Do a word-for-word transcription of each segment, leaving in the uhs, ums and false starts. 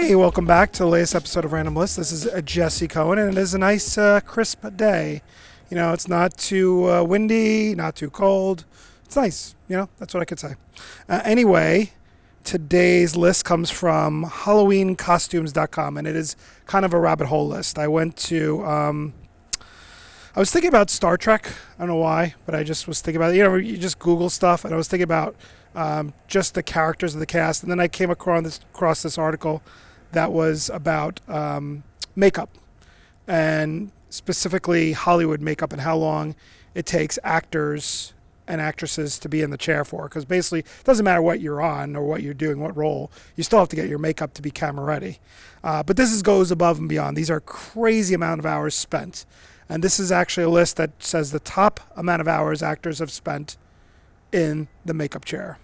Hey, welcome back to the latest episode of Random List. This is uh, Jesse Cohen, and it is a nice, uh, crisp day. You know, it's not too uh, windy, not too cold. It's nice. You know, that's what I could say. Uh, anyway, today's list comes from Halloween Costumes dot com, and it is kind of a rabbit hole list. I went to, um, I was thinking about Star Trek. I don't know why, but I just was thinking about, you know, you just Google stuff, and I was thinking about um, just the characters of the cast, and then I came across this, across this article that was about um, makeup, and specifically Hollywood makeup and how long it takes actors and actresses to be in the chair for. Because basically, it doesn't matter what you're on or what you're doing, what role, you still have to get your makeup to be camera ready. Uh, but this is, goes above and beyond. These are crazy amount of hours spent. And this is actually a list that says the top amount of hours actors have spent in the makeup chair.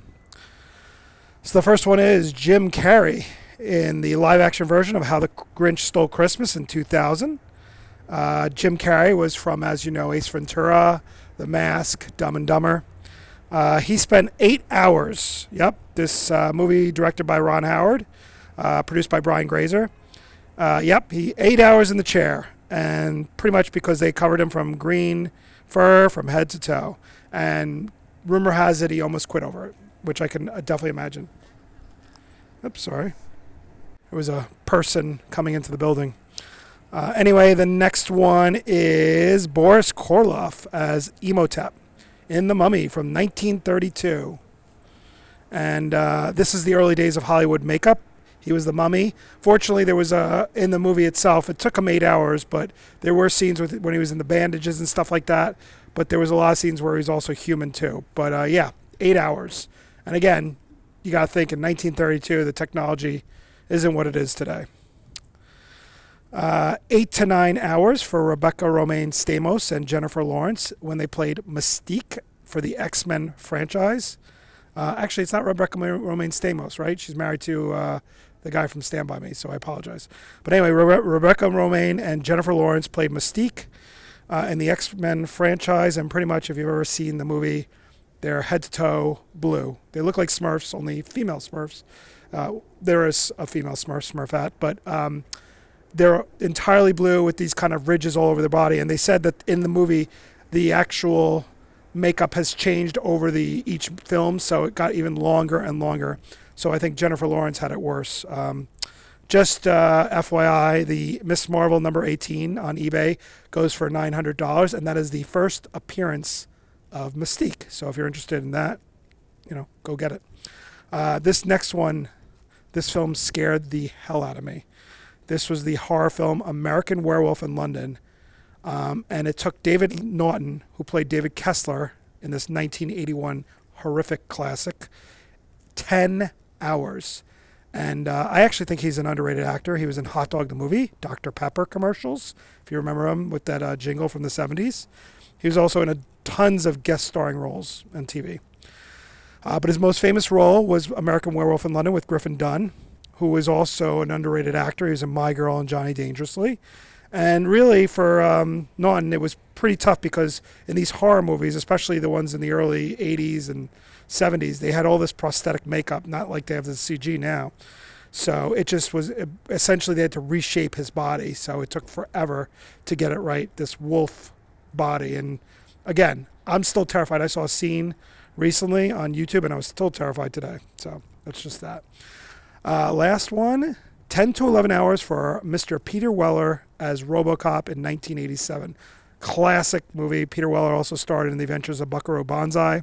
So the first one is Jim Carrey in the live-action version of How the Grinch Stole Christmas in two thousand. Uh, Jim Carrey was from, as you know, Ace Ventura, The Mask, Dumb and Dumber. Uh, he spent eight hours. Yep, this uh, movie directed by Ron Howard, uh, produced by Brian Grazer. Uh, yep, he eight hours in the chair, and pretty much because they covered him from green fur from head to toe. And rumor has it he almost quit over it, which I can definitely imagine. Oops, sorry. It was a person coming into the building. Uh, anyway, the next one is Boris Karloff as Imhotep in The Mummy from nineteen thirty-two. And uh, this is the early days of Hollywood makeup. He was the mummy. Fortunately, there was a, in the movie itself, it took him eight hours, but there were scenes with when he was in the bandages and stuff like that. But there was a lot of scenes where he was also human too. But uh, yeah, eight hours. And again, you got to think in nineteen thirty-two, the technology isn't what it is today. Uh, eight to nine hours for Rebecca Romijn Stamos and Jennifer Lawrence when they played Mystique for the X-Men franchise. Uh, actually, it's not Rebecca Romijn Stamos, right? She's married to uh, the guy from Stand By Me, so I apologize. But anyway, Re- Rebecca Romijn and Jennifer Lawrence played Mystique uh, in the X-Men franchise, and pretty much if you've ever seen the movie, they're head to toe blue. They look like Smurfs, only female Smurfs. Uh, there is a female Smurf, Smurfette, but um, they're entirely blue with these kind of ridges all over their body. And they said that in the movie, the actual makeup has changed over the each film, so it got even longer and longer. So I think Jennifer Lawrence had it worse. Um, just uh, F Y I, the Miss Marvel number eighteen on eBay goes for nine hundred dollars, and that is the first appearance of Mystique. So if you're interested in that, you know, go get it. Uh, this next one, this film scared the hell out of me. This was the horror film American Werewolf in London. Um, and it took David Naughton, who played David Kessler in this nineteen eighty-one horrific classic, ten hours. And uh, I actually think he's an underrated actor. He was in Hot Dog the Movie, Doctor Pepper commercials, if you remember him with that uh, jingle from the seventies. He was also in a, tons of guest starring roles on T V. Uh, but his most famous role was American Werewolf in London with Griffin Dunne, who was also an underrated actor. He was in My Girl and Johnny Dangerously. And really, for um, Naughton, it was pretty tough because in these horror movies, especially the ones in the early eighties and seventies, they had all this prosthetic makeup, not like they have the C G now. So it just was, essentially they had to reshape his body. So it took forever to get it right, this wolf body. And again, I'm still terrified. I saw a scene recently on YouTube, and I was still terrified today. So that's just that. Uh, last one, ten to eleven hours for Mister Peter Weller as RoboCop in nineteen eighty-seven. Classic movie. Peter Weller also starred in The Adventures of Buckaroo Banzai.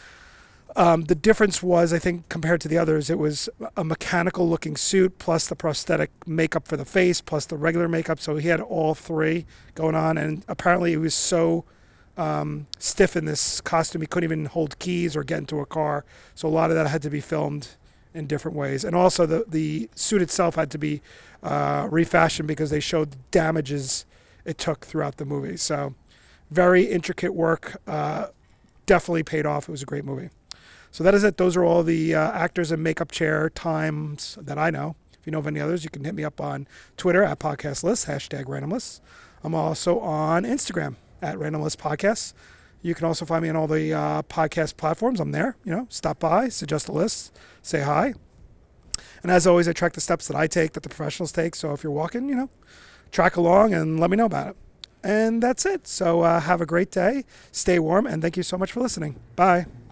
Um, the difference was, I think, compared to the others, it was a mechanical-looking suit plus the prosthetic makeup for the face plus the regular makeup. So he had all three going on, and apparently he was so um, stiff in this costume he couldn't even hold keys or get into a car. So a lot of that had to be filmed in different ways. And also the, the suit itself had to be uh, refashioned because they showed the damages it took throughout the movie. So very intricate work. Uh, definitely paid off. It was a great movie. So that is it. Those are all the uh, actors and makeup chair times that I know. If you know of any others, you can hit me up on Twitter at Podcast List, hashtag Randomlist. I'm also on Instagram at Randomlist Podcasts. You can also find me on all the uh, podcast platforms. I'm there. You know, stop by, suggest a list, say hi. And as always, I track the steps that I take, that the professionals take. So if you're walking, you know, track along and let me know about it. And that's it. So uh, have a great day. Stay warm. And thank you so much for listening. Bye.